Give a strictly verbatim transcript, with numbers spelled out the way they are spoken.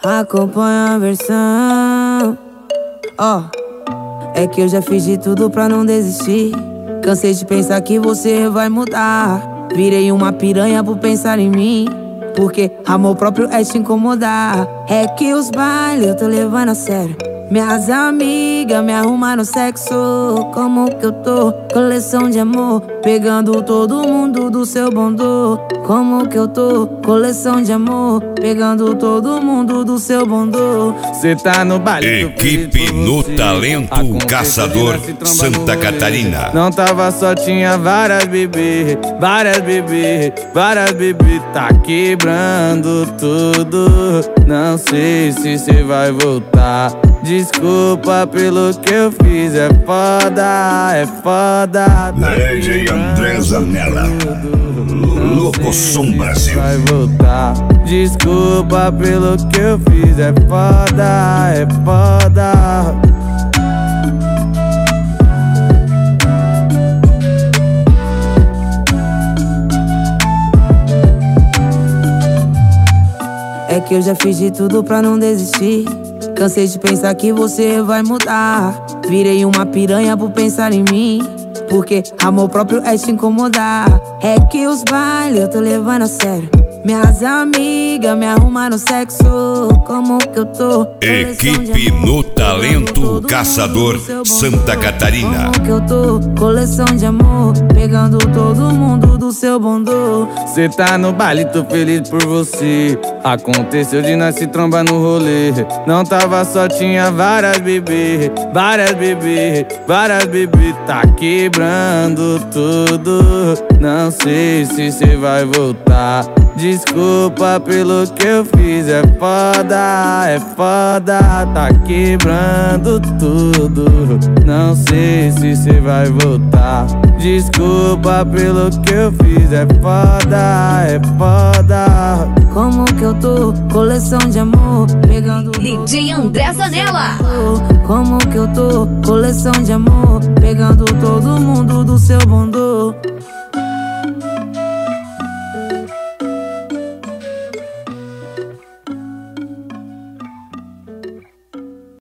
acompanha a versão. Ó, oh, é que eu já fiz de tudo pra não desistir. Cansei de pensar que você vai mudar. Virei uma piranha por pensar em mim, porque amor próprio é te incomodar. É que os bailes eu tô levando a sério. Minhas amigas me arrumaram sexo. Como que eu tô? Coleção de amor, pegando todo mundo do seu bondô. Como que eu tô? Coleção de amor, pegando todo mundo do seu bondô. Cê tá no baile. Equipe no Talento Caçador Santa Catarina. Não tava só, tinha várias bebê, várias bebê, várias bebê. Tá quebrando tudo. Não sei se cê vai voltar. Desculpa pelo que eu fiz, é foda, é foda. D J André Zanella, Louco Som Brasil. Vai voltar. Desculpa pelo que eu fiz, é foda, é foda. É que eu já fiz de tudo pra não desistir. Cansei de pensar que você vai mudar. Virei uma piranha por pensar em mim, porque amor próprio é te incomodar. É que os bailes eu tô levando a sério. Minhas amigas me arrumaram sexo. Como que eu tô? Equipe no Talento Caçador Santa Catarina. Como que eu tô? Coleção de amor, pegando todo mundo do seu bondô. Cê tá no baile, tô feliz por você. Aconteceu de nós se trombar no rolê. Não tava só, tinha várias bebê, várias bebê, várias bebê. Tá quebrando tudo. Não sei se cê vai voltar. Desculpa pelo que eu fiz, é foda, é foda. Tá quebrando tudo. Não sei se cê vai voltar. Desculpa pelo que eu fiz, é foda, é foda. Como que eu tô? Coleção de amor, pegando D J André Zanella. Como que eu tô? Coleção de amor, pegando todo mundo do seu bondô.